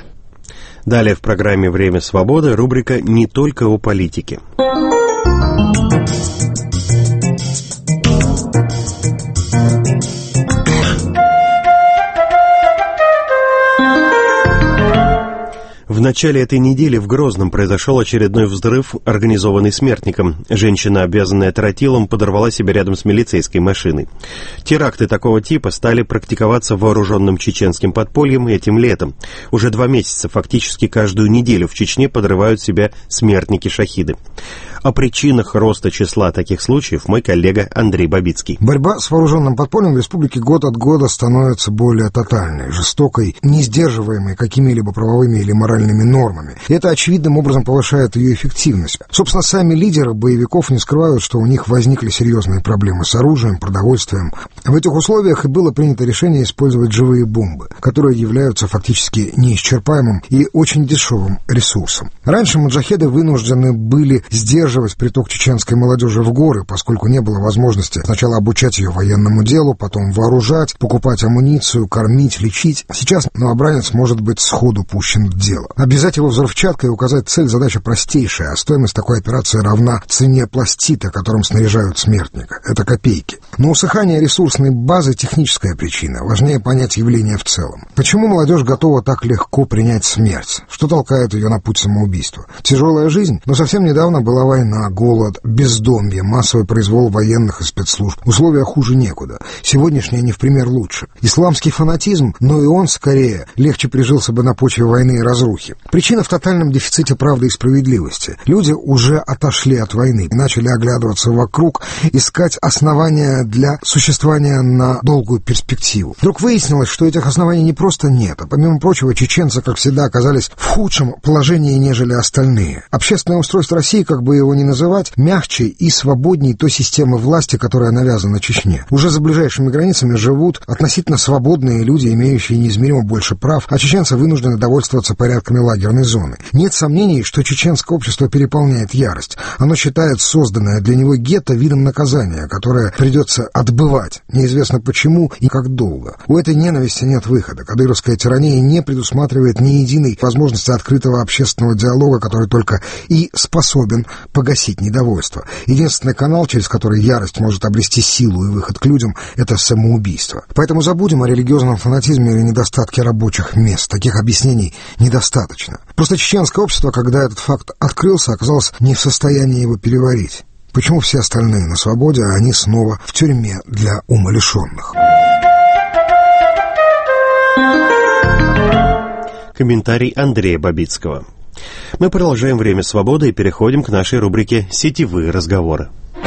Далее в программе «Время свободы» рубрика «Не только о политике». В начале этой недели в Грозном произошел очередной взрыв, организованный смертником. Женщина, обвязанная тротилом, подорвала себя рядом с милицейской машиной. Теракты такого типа стали практиковаться вооруженным чеченским подпольем этим летом. Уже 2 месяца, фактически каждую неделю в Чечне подрывают себя смертники-шахиды. О причинах роста числа таких случаев мой коллега Андрей Бабицкий. Борьба с вооруженным подпольем в республике год от года становится более тотальной, жестокой, не сдерживаемой какими-либо правовыми или моральными нормами. И это очевидным образом повышает ее эффективность. Собственно, сами лидеры боевиков не скрывают, что у них возникли серьезные проблемы с оружием, продовольствием. В этих условиях и было принято решение использовать живые бомбы, которые являются фактически неисчерпаемым и очень дешевым ресурсом. Раньше маджахеды вынуждены были сдерживать приток чеченской молодежи в горы, поскольку не было возможности сначала обучать ее военному делу, потом вооружать, покупать амуницию, кормить, лечить. Сейчас новобранец может быть сходу пущен в дело. Обязать его взрывчаткой и указать цель — задача простейшая, а стоимость такой операции равна цене пластита, которым снаряжают смертника. Это копейки. Но усыхание ресурсной базы — техническая причина. Важнее понять явление в целом. Почему молодежь готова так легко принять смерть? Что толкает ее на путь самоубийства? Тяжелая жизнь? Но совсем недавно была война, голод, бездомье, массовый произвол военных и спецслужб. Условия хуже некуда. Сегодняшние не в пример лучше. Исламский фанатизм, но и он скорее легче прижился бы на почве войны и разрухи. Причина в тотальном дефиците правды и справедливости. Люди уже отошли от войны и начали оглядываться вокруг, искать основания для существования на долгую перспективу. Вдруг выяснилось, что этих оснований не просто нет, а помимо прочего чеченцы, как всегда, оказались в худшем положении, нежели остальные. Общественное устройство России, как бы его ни называть, мягче и свободней той системы власти, которая навязана Чечне. Уже за ближайшими границами живут относительно свободные люди, имеющие неизмеримо больше прав, а чеченцы вынуждены довольствоваться порядками лагерной зоны. Нет сомнений, что чеченское общество переполняет ярость. Оно считает созданное для него гетто видом наказания, которое придется отбывать, неизвестно почему и как долго. У этой ненависти нет выхода. Кадыровская тирания не предусматривает ни единой возможности открытого общественного диалога, который только и способен погасить недовольство. Единственный канал, через который ярость может обрести силу и выход к людям, это самоубийство. Поэтому забудем о религиозном фанатизме или недостатке рабочих мест. Таких объяснений недостаточно. Просто чеченское общество, когда этот факт открылся, оказалось не в состоянии его переварить. Почему все остальные на свободе, а они снова в тюрьме для умалишенных? Комментарий Андрея Бабицкого. Мы продолжаем «Время свободы» и переходим к нашей рубрике «Сетевые разговоры».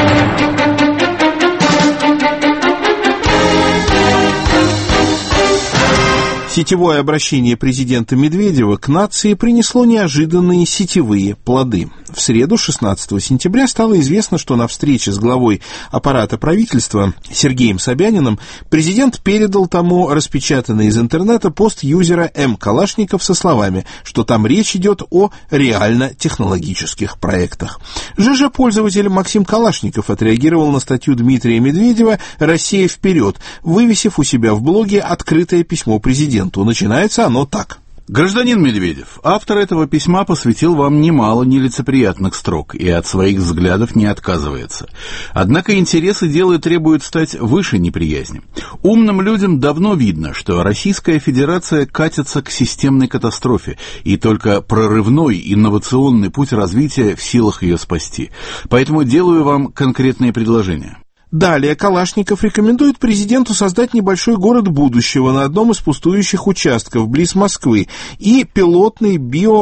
Сетевое обращение президента Медведева к нации принесло неожиданные сетевые плоды. В среду, 16 сентября, стало известно, что на встрече с главой аппарата правительства Сергеем Собяниным президент передал тому распечатанный из интернета пост юзера М. Калашников со словами, что там речь идет о реально-технологических проектах. ЖЖ-пользователь Максим Калашников отреагировал на статью Дмитрия Медведева «Россия вперед», вывесив у себя в блоге открытое письмо президенту. Начинается оно так. Гражданин Медведев, автор этого письма посвятил вам немало нелицеприятных строк и от своих взглядов не отказывается. Однако интересы дела требуют стать выше неприязни. Умным людям давно видно, что Российская Федерация катится к системной катастрофе, и только прорывной инновационный путь развития в силах ее спасти. Поэтому делаю вам конкретные предложения. Далее Калашников рекомендует президенту создать небольшой город будущего на одном из пустующих участков близ Москвы и пилотный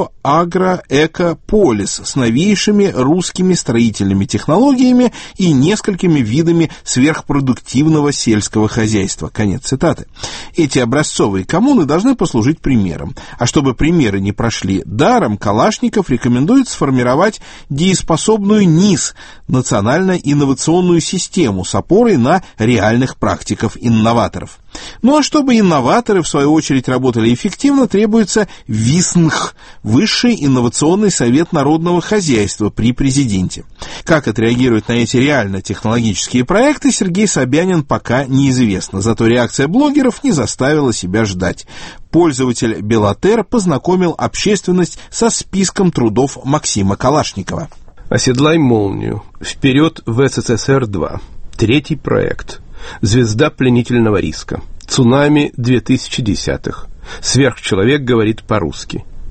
биоагроэкополис с новейшими русскими строительными технологиями и несколькими видами сверхпродуктивного сельского хозяйства. Конец цитаты. Эти образцовые коммуны должны послужить примером. А чтобы примеры не прошли даром, Калашников рекомендует сформировать дееспособную НИС, национально-инновационную систему, с опорой на реальных практиков-инноваторов. Ну а чтобы инноваторы, в свою очередь, работали эффективно, требуется ВИСНХ – Высший инновационный совет народного хозяйства при президенте. Как отреагируют на эти реально-технологические проекты, Сергей Собянин пока неизвестно, зато реакция блогеров не заставила себя ждать. Пользователь Беллатер познакомил общественность со списком трудов Максима Калашникова. «Оседлай молнию. Вперед в СССР-2». Третий проект. «Звезда пленительного риска». «Цунами 2010-х». «Сверхчеловек говорит по-русски».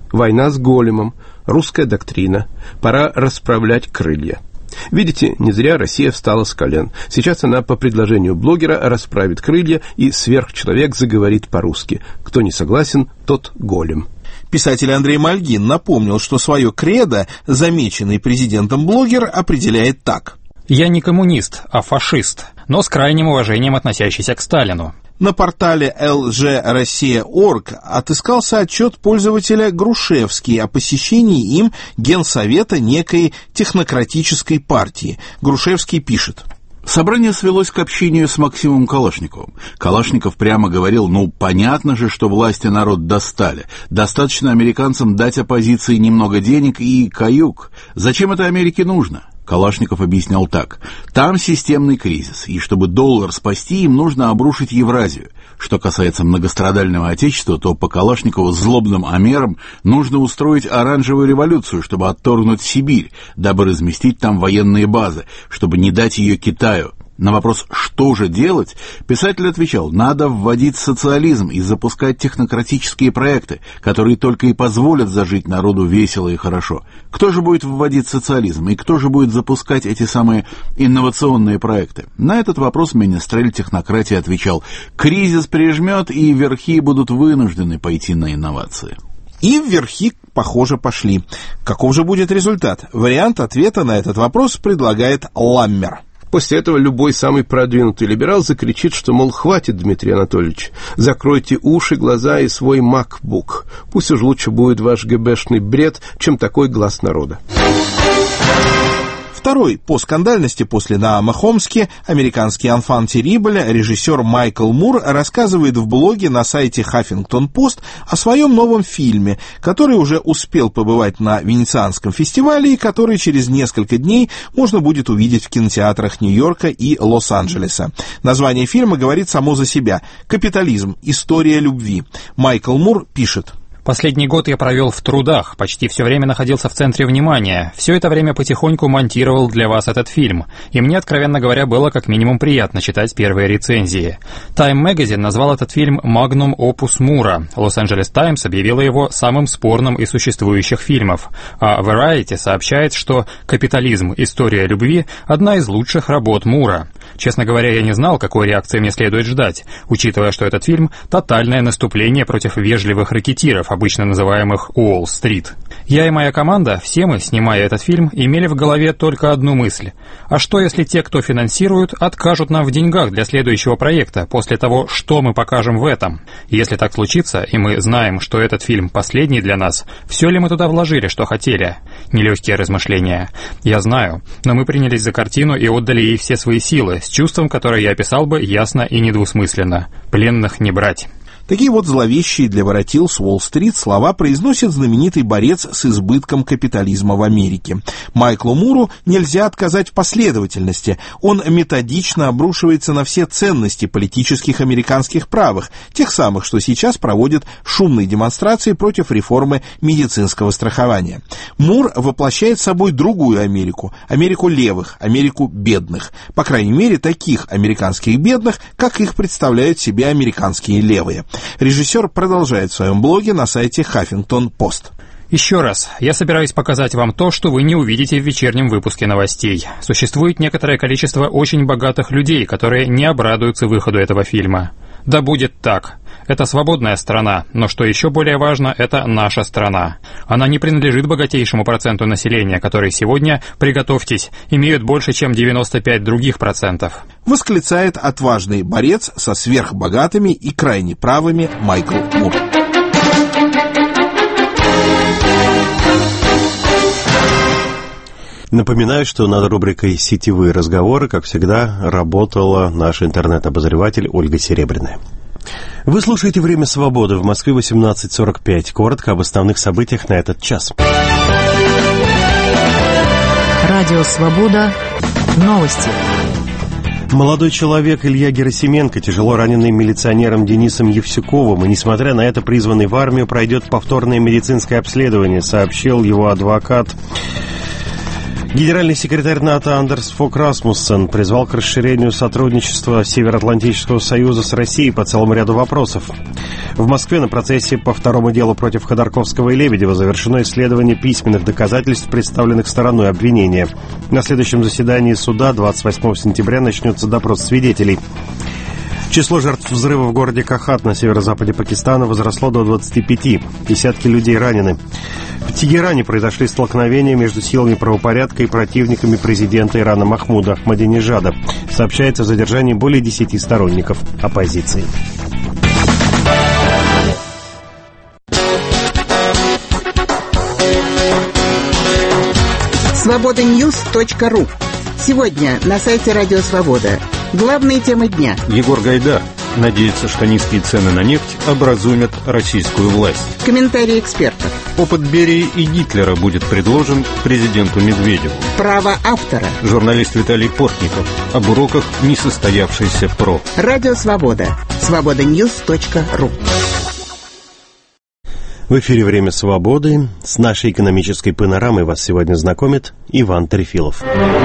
Война с големом, русская доктрина. Пора расправлять крылья. Видите, не зря Россия встала с колен. Сейчас она по предложению блогера расправит крылья, и сверхчеловек заговорит по-русски. Кто не согласен, тот голем. Писатель Андрей Мальгин напомнил, что свое кредо замеченный президентом блогер определяет так. «Я не коммунист, а фашист, но с крайним уважением относящийся к Сталину». На портале lgrossiya.org отыскался отчет пользователя Грушевский о посещении им Генсовета некой технократической партии. Грушевский пишет. Собрание свелось к общению с Максимом Калашниковым. Калашников прямо говорил, понятно же, что власть и народ достали. Достаточно американцам дать оппозиции немного денег и каюк. Зачем это Америке нужно? Калашников объяснял так. Там системный кризис, и чтобы доллар спасти, им нужно обрушить Евразию. Что касается многострадального Отечества, то по Калашникову злобным амерам нужно устроить оранжевую революцию, чтобы отторгнуть Сибирь, дабы разместить там военные базы, чтобы не дать ее Китаю. На вопрос, что же делать, писатель отвечал, надо вводить социализм и запускать технократические проекты, которые только и позволят зажить народу весело и хорошо. Кто же будет вводить социализм и кто же будет запускать эти самые инновационные проекты? На этот вопрос министрель технократии отвечал, кризис прижмет и верхи будут вынуждены пойти на инновации. И верхи, похоже, пошли. Каков же будет результат? Вариант ответа на этот вопрос предлагает Ламмер. После этого любой самый продвинутый либерал закричит, что, мол, хватит, Дмитрий Анатольевич, закройте уши, глаза и свой MacBook. Пусть уж лучше будет ваш ГБшный бред, чем такой глаз народа. Второй по скандальности после Наама Хомски, американский «Анфан Террибль», режиссер Майкл Мур рассказывает в блоге на сайте «Хаффингтон-Пост» о своем новом фильме, который уже успел побывать на Венецианском фестивале и который через несколько дней можно будет увидеть в кинотеатрах Нью-Йорка и Лос-Анджелеса. Название фильма говорит само за себя «Капитализм. История любви». Майкл Мур пишет. Последний год я провел в трудах, почти все время находился в центре внимания. Все это время потихоньку монтировал для вас этот фильм. И мне, откровенно говоря, было как минимум приятно читать первые рецензии. Time Magazine назвал этот фильм «Magnum Opus Мура». Los-Angeles Times объявила его самым спорным из существующих фильмов. А Variety сообщает, что «Капитализм. История любви» — одна из лучших работ Мура. Честно говоря, я не знал, какой реакции мне следует ждать, учитывая, что этот фильм — тотальное наступление против вежливых рэкетиров, обычно называемых Уолл-стрит. Я и моя команда, все мы, снимая этот фильм, имели в голове только одну мысль. А что, если те, кто финансирует, откажут нам в деньгах для следующего проекта после того, что мы покажем в этом? Если так случится, и мы знаем, что этот фильм последний для нас, все ли мы туда вложили, что хотели? Нелегкие размышления. Я знаю, но мы принялись за картину и отдали ей все свои силы, с чувством, которое я описал бы ясно и недвусмысленно. Пленных не брать. Такие вот зловещие для воротил с Уолл-стрит слова произносит знаменитый борец с избытком капитализма в Америке. Майклу Муру нельзя отказать в последовательности. Он методично обрушивается на все ценности политических американских правых, тех самых, что сейчас проводят шумные демонстрации против реформы медицинского страхования. Мур воплощает собой другую Америку, Америку левых, Америку бедных. По крайней мере, таких американских бедных, как их представляют себе американские левые. Режиссер продолжает в своем блоге на сайте «Хаффингтон-Пост». Еще раз, я собираюсь показать вам то, что вы не увидите в вечернем выпуске новостей. Существует некоторое количество очень богатых людей, которые не обрадуются выходу этого фильма. Да будет так. Это свободная страна, но что еще более важно, это наша страна. Она не принадлежит богатейшему проценту населения, который сегодня, приготовьтесь, имеют больше, чем 95 других процентов. Восклицает отважный борец со сверхбогатыми и крайне правыми Майкл Мур. Напоминаю, что над рубрикой «Сетевые разговоры», как всегда, работала наш интернет-обозреватель Ольга Серебряная. Вы слушаете «Время свободы». В Москве 18:45. Коротко об основных событиях на этот час. Радио «Свобода». Новости. Молодой человек Илья Герасименко, тяжело раненый милиционером Денисом Евсюковым, и, несмотря на это, призванный в армию, пройдет повторное медицинское обследование, сообщил его адвокат. Генеральный секретарь НАТО Андерс Фог Расмуссен призвал к расширению сотрудничества Североатлантического союза с Россией по целому ряду вопросов. В Москве на процессе по второму делу против Ходорковского и Лебедева завершено исследование письменных доказательств, представленных стороной обвинения. На следующем заседании суда 28 сентября начнется допрос свидетелей. Число жертв взрыва в городе Кахат на северо-западе Пакистана возросло до 25. Десятки людей ранены. В Тегеране произошли столкновения между силами правопорядка и противниками президента Ирана Махмуда Ахмадинежада. Сообщается о задержании более 10 сторонников оппозиции. Свобода-Ньюс.ру. Сегодня на сайте Радио Свобода. Главные темы дня. Егор Гайдар надеется, что низкие цены на нефть образумят российскую власть. Комментарии экспертов. Опыт Берии и Гитлера будет предложен президенту Медведеву. Право автора. Журналист Виталий Портников об уроках несостоявшейся ПРО. Радио Свобода. Свобода-Ньюс.ру. В эфире «Время свободы». С нашей экономической панорамой вас сегодня знакомит Иван Трефилов.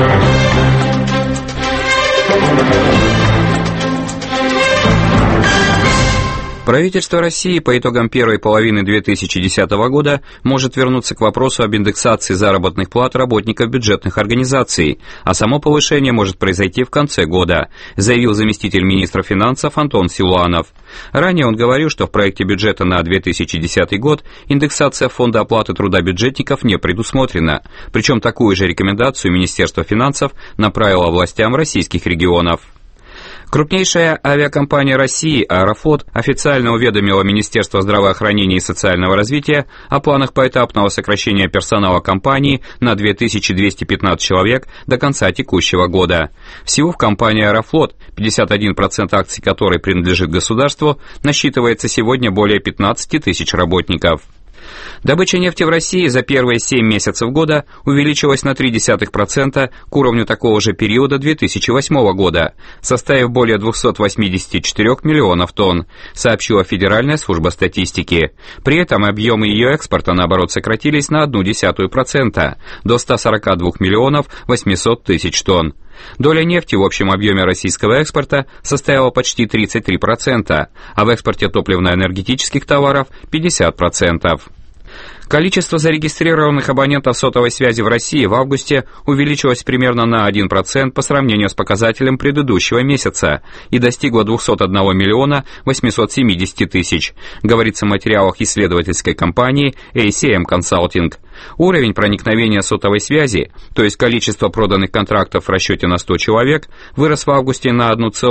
Правительство России по итогам первой половины 2010 года может вернуться к вопросу об индексации заработных плат работников бюджетных организаций, а само повышение может произойти в конце года, заявил заместитель министра финансов Антон Силуанов. Ранее он говорил, что в проекте бюджета на 2010 год индексация фонда оплаты труда бюджетников не предусмотрена, причем такую же рекомендацию Министерство финансов направило властям российских регионов. Крупнейшая авиакомпания России «Аэрофлот» официально уведомила Министерство здравоохранения и социального развития о планах поэтапного сокращения персонала компании на 2215 человек до конца текущего года. Всего в компании «Аэрофлот», 51% акций которой принадлежит государству, насчитывается сегодня более 15 тысяч работников. Добыча нефти в России за первые 7 месяцев года увеличилась на 0,3% к уровню такого же периода 2008 года, составив более 284 миллионов тонн, сообщила Федеральная служба статистики. При этом объемы ее экспорта, наоборот, сократились на 0,1% до 142 миллионов 800 тысяч тонн. Доля нефти в общем объеме российского экспорта составила почти 33%, а в экспорте топливно-энергетических товаров 50%. Количество зарегистрированных абонентов сотовой связи в России в августе увеличилось примерно на 1% по сравнению с показателем предыдущего месяца и достигло 201 миллиона 870 тысяч, говорится в материалах исследовательской компании ACM Consulting. Уровень проникновения сотовой связи, то есть количество проданных контрактов в расчете на 100 человек, вырос в августе на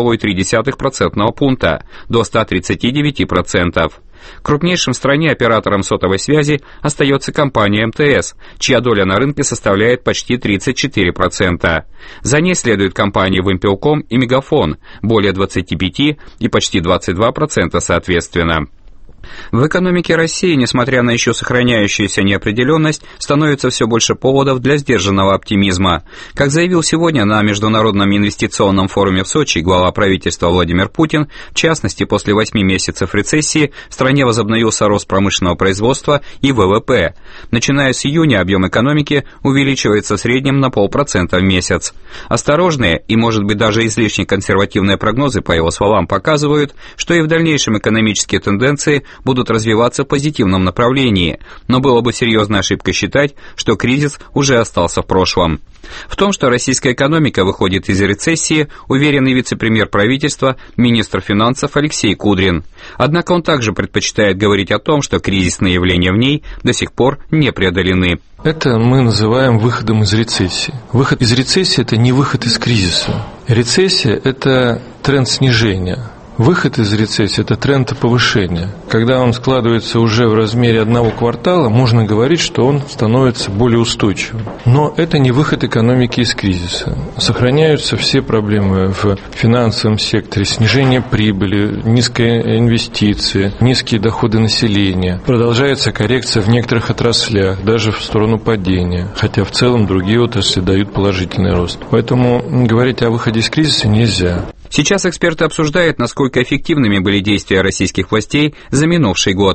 1,3% пункта до 139%. Крупнейшим в стране оператором сотовой связи остается компания МТС, чья доля на рынке составляет почти 34%. За ней следуют компании Вимпелком и Мегафон, более 25% и почти 22% соответственно. В экономике России, несмотря на еще сохраняющуюся неопределенность, становится все больше поводов для сдержанного оптимизма. Как заявил сегодня на Международном инвестиционном форуме в Сочи глава правительства Владимир Путин, в частности, после 8 месяцев рецессии в стране возобновился рост промышленного производства и ВВП. Начиная с июня объем экономики увеличивается в среднем на 0,5% в месяц. Осторожные и, может быть, даже излишне консервативные прогнозы, по его словам, показывают, что и в дальнейшем экономические тенденции будут развиваться в позитивном направлении, но было бы серьезной ошибкой считать, что кризис уже остался в прошлом. В том, что российская экономика выходит из рецессии, уверен и вице-премьер правительства, министр финансов Алексей Кудрин. Однако он также предпочитает говорить о том, что кризисные явления в ней до сих пор не преодолены. Это мы называем выходом из рецессии. Выход из рецессии – это не выход из кризиса. Рецессия – это тренд снижения. Выход из рецессии – это тренд повышения. Когда он складывается уже в размере одного квартала, можно говорить, что он становится более устойчивым. Но это не выход экономики из кризиса. Сохраняются все проблемы в финансовом секторе, снижение прибыли, низкие инвестиции, низкие доходы населения. Продолжается коррекция в некоторых отраслях, даже в сторону падения, хотя в целом другие отрасли дают положительный рост. Поэтому говорить о выходе из кризиса нельзя. Сейчас эксперты обсуждают, насколько эффективными были действия российских властей за минувший год.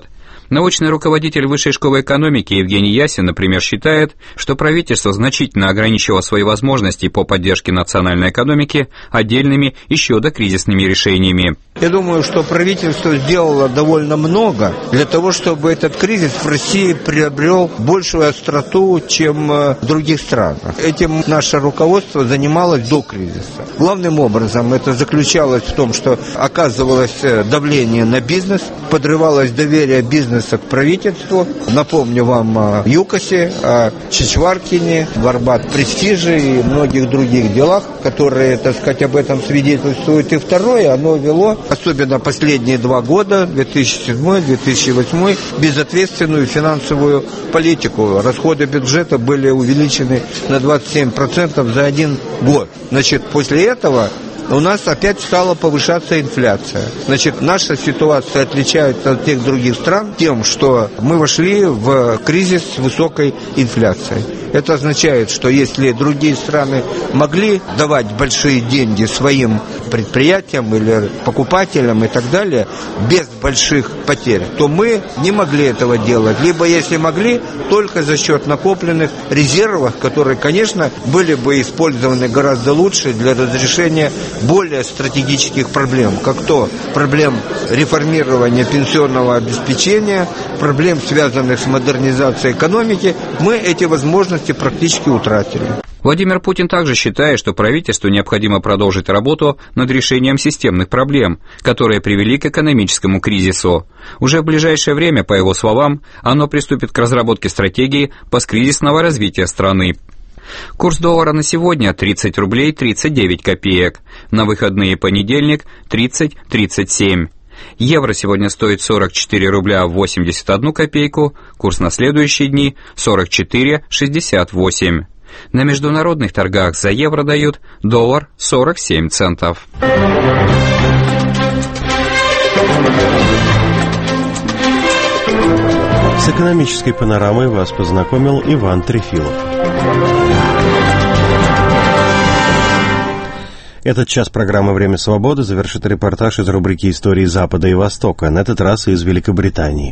Научный руководитель Высшей школы экономики Евгений Ясин, например, считает, что правительство значительно ограничило свои возможности по поддержке национальной экономики отдельными еще докризисными решениями. Я думаю, что правительство сделало довольно много для того, чтобы этот кризис в России приобрел большую остроту, чем в других странах. Этим наше руководство занималось до кризиса. Главным образом это заключалось в том, что оказывалось давление на бизнес, подрывалось доверие бизнеса к правительству. Напомню вам о ЮКОСе, о Чичваркине, Горбат-Престиже и многих других делах, которые, так сказать, об этом свидетельствуют. И второе, оно вело, особенно последние 2 года, 2007-2008, безответственную финансовую политику. Расходы бюджета были увеличены на 27% за 1 год. Значит, после этого у нас опять стала повышаться инфляция. Значит, наша ситуация отличается от тех других стран тем, что мы вошли в кризис с высокой инфляцией. Это означает, что если другие страны могли давать большие деньги своим предприятиям или покупателям и так далее, без больших потерь, то мы не могли этого делать. Либо, если могли, только за счет накопленных резервов, которые, конечно, были бы использованы гораздо лучше для разрешения более стратегических проблем, как то проблем реформирования пенсионного обеспечения, проблем, связанных с модернизацией экономики. Мы эти возможности практически утратили. Владимир Путин также считает, что правительству необходимо продолжить работу над решением системных проблем, которые привели к экономическому кризису. Уже в ближайшее время, по его словам, оно приступит к разработке стратегии посткризисного развития страны. Курс доллара на сегодня 30 рублей 39 копеек, на выходные понедельник 30-37. Евро сегодня стоит 44 рубля 81 копейку, курс на следующие дни 44,68. На международных торгах за евро дают доллар 47 центов. С экономической панорамой вас познакомил Иван Трефилов. Этот час программы «Время свободы» завершит репортаж из рубрики «Истории Запада и Востока», на этот раз из Великобритании.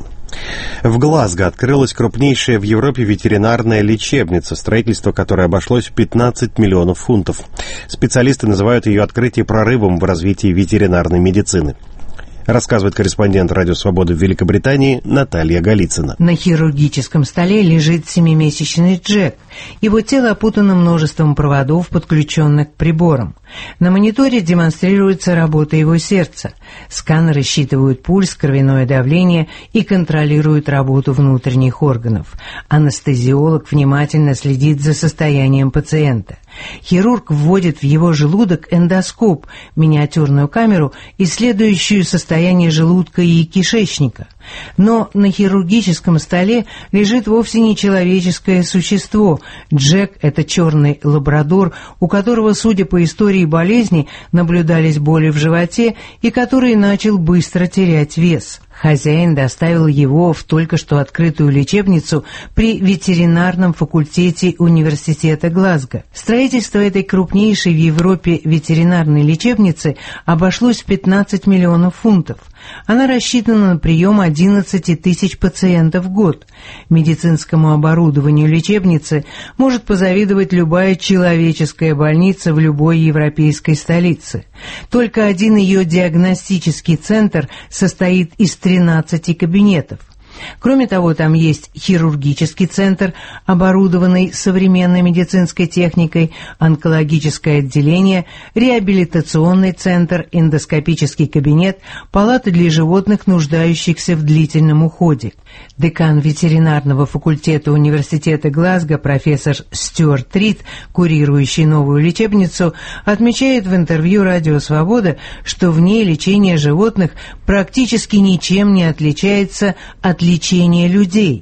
В Глазго открылась крупнейшая в Европе ветеринарная лечебница, строительство которой обошлось в 15 миллионов фунтов. Специалисты называют ее открытие прорывом в развитии ветеринарной медицины. Рассказывает корреспондент «Радио Свобода» в Великобритании Наталья Голицына. На хирургическом столе лежит 7-месячный Джек. Его тело опутано множеством проводов, подключенных к приборам. На мониторе демонстрируется работа его сердца. Сканеры считывают пульс, кровяное давление и контролируют работу внутренних органов. Анестезиолог внимательно следит за состоянием пациента. Хирург вводит в его желудок эндоскоп, миниатюрную камеру, исследующую состояние желудка и кишечника. Но на хирургическом столе лежит вовсе не человеческое существо. Джек – это черный лабрадор, у которого, судя по истории болезни, наблюдались боли в животе и который начал быстро терять вес. Хозяин доставил его в только что открытую лечебницу при ветеринарном факультете университета Глазго. Строительство этой крупнейшей в Европе ветеринарной лечебницы обошлось в 15 миллионов фунтов. Она рассчитана на прием 11 тысяч пациентов в год. Медицинскому оборудованию лечебницы может позавидовать любая человеческая больница в любой европейской столице. Только один ее диагностический центр состоит из 13 кабинетов. Кроме того, там есть хирургический центр, оборудованный современной медицинской техникой, онкологическое отделение, реабилитационный центр, эндоскопический кабинет, палаты для животных, нуждающихся в длительном уходе. Декан ветеринарного факультета университета Глазго, профессор Стюарт Рид, курирующий новую лечебницу, отмечает в интервью «Радио Свобода», что в ней лечение животных практически ничем не отличается от лечения людей.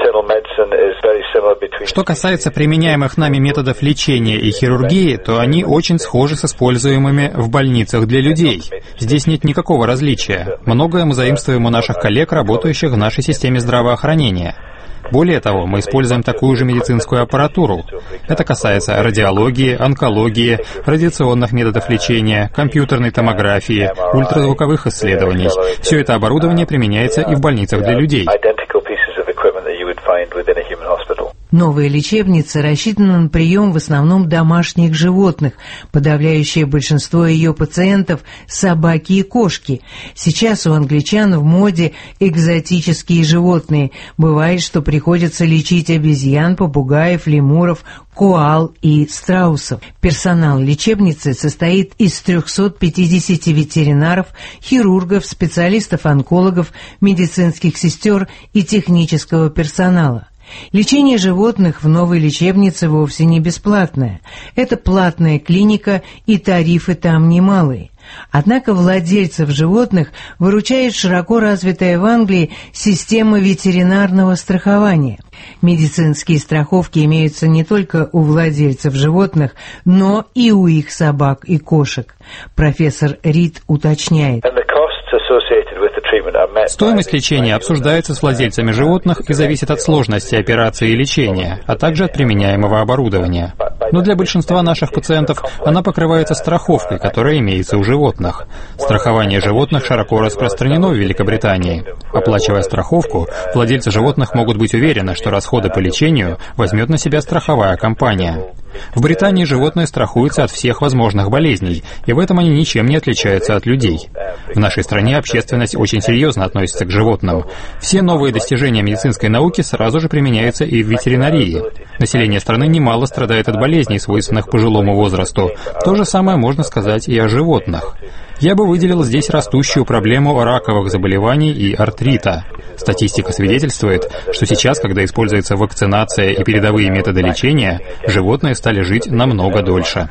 Что касается применяемых нами методов лечения и хирургии, то они очень схожи с используемыми в больницах для людей. Здесь нет никакого различия. Многое мы заимствуем у наших коллег, работающих в нашей системе здравоохранения. Более того, мы используем такую же медицинскую аппаратуру. Это касается радиологии, онкологии, радиационных методов лечения, компьютерной томографии, ультразвуковых исследований. Все это оборудование применяется и в больницах для людей. Новая лечебница рассчитана на прием в основном домашних животных. Подавляющее большинство ее пациентов – собаки и кошки. Сейчас у англичан в моде экзотические животные. Бывает, что приходится лечить обезьян, попугаев, лемуров, коал и страусов. Персонал лечебницы состоит из 350 ветеринаров, хирургов, специалистов-онкологов, медицинских сестер и технического персонала. Лечение животных в новой лечебнице вовсе не бесплатное. Это платная клиника, и тарифы там немалые. Однако владельцев животных выручает широко развитая в Англии система ветеринарного страхования. Медицинские страховки имеются не только у владельцев животных, но и у их собак и кошек. Профессор Рид уточняет. Стоимость лечения обсуждается с владельцами животных и зависит от сложности операции и лечения, а также от применяемого оборудования. Но для большинства наших пациентов она покрывается страховкой, которая имеется у животных. Страхование животных широко распространено в Великобритании. Оплачивая страховку, владельцы животных могут быть уверены, что расходы по лечению возьмет на себя страховая компания. В Британии животные страхуются от всех возможных болезней, и в этом они ничем не отличаются от людей. В нашей стране общественность очень серьезно относится к животным. Все новые достижения медицинской науки сразу же применяются и в ветеринарии. Население страны немало страдает от болезней, свойственных пожилому возрасту. То же самое можно сказать и о животных. Я бы выделил здесь растущую проблему раковых заболеваний и артрита. Статистика свидетельствует, что сейчас, когда используется вакцинация и передовые методы лечения, животные стали жить намного дольше.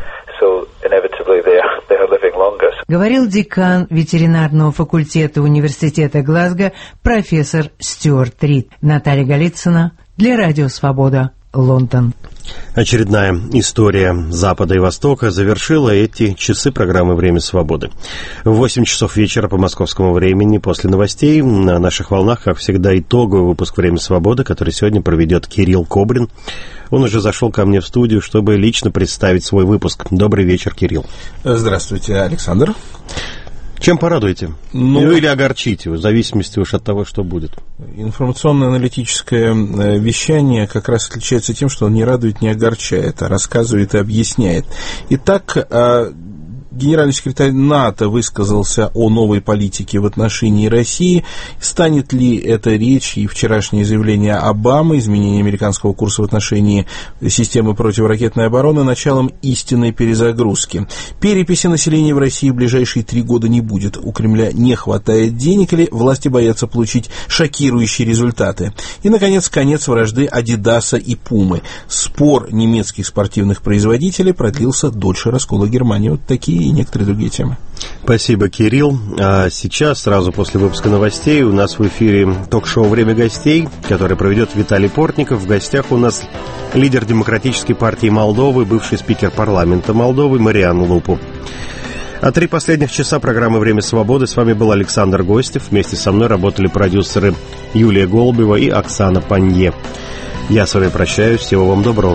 Говорил декан ветеринарного факультета университета Глазго профессор Стюарт Рид. Наталья Голицына для Радио Свобода, Лондон. Очередная история Запада и Востока завершила эти часы программы «Время свободы». В 8 часов вечера по московскому времени после новостей на наших волнах, как всегда, итоговый выпуск «Время свободы», который сегодня проведет Кирилл Кобрин. Он уже зашел ко мне в студию, чтобы лично представить свой выпуск. Добрый вечер, Кирилл. Здравствуйте, Александр. Чем порадуете? Или огорчите, в зависимости уж от того, что будет. Информационно-аналитическое вещание как раз отличается тем, что он не радует, не огорчает, а рассказывает и объясняет. Итак, генеральный секретарь НАТО высказался о новой политике в отношении России. Станет ли эта речь и вчерашнее заявление Обамы, изменение американского курса в отношении системы противоракетной обороны, началом истинной перезагрузки? Переписи населения в России в ближайшие 3 года не будет. У Кремля не хватает денег или власти боятся получить шокирующие результаты? И, наконец, конец вражды Адидаса и Пумы. Спор немецких спортивных производителей продлился дольше раскола Германии. Вот такие и некоторые другие темы. Спасибо, Кирилл. А сейчас, сразу после выпуска новостей, у нас в эфире ток-шоу «Время гостей», которое проведет Виталий Портников. В гостях у нас лидер Демократической партии Молдовы, бывший спикер парламента Молдовы Мариан Лупу. А 3 последних часа программы «Время свободы» с вами был Александр Гостев. Вместе со мной работали продюсеры Юлия Голубева и Оксана Панье. Я с вами прощаюсь. Всего вам доброго.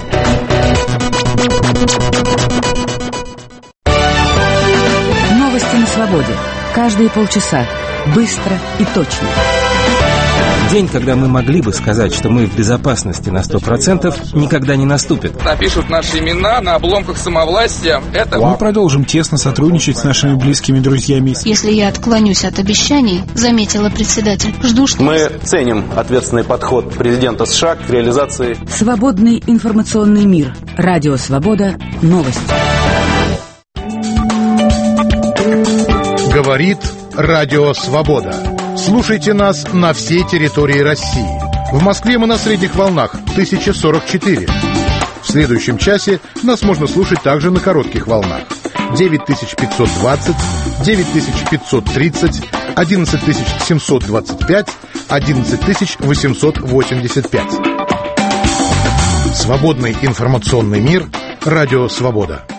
На свободе. Каждые полчаса. Быстро и точно. День, когда мы могли бы сказать, что мы в безопасности на 100%, никогда не наступит. Напишут наши имена на обломках самовластия. Мы продолжим тесно сотрудничать с нашими близкими друзьями. Если я отклонюсь от обещаний, заметила председатель, жду, что... Мы ценим ответственный подход президента США к реализации... Свободный информационный мир. Радио Свобода. Новости. Говорит Радио Свобода. Слушайте нас на всей территории России. В Москве мы на средних волнах 1044. В следующем часе нас можно слушать также на коротких волнах 9520, 9530, 11725, 11885. Свободный информационный мир. Радио Свобода.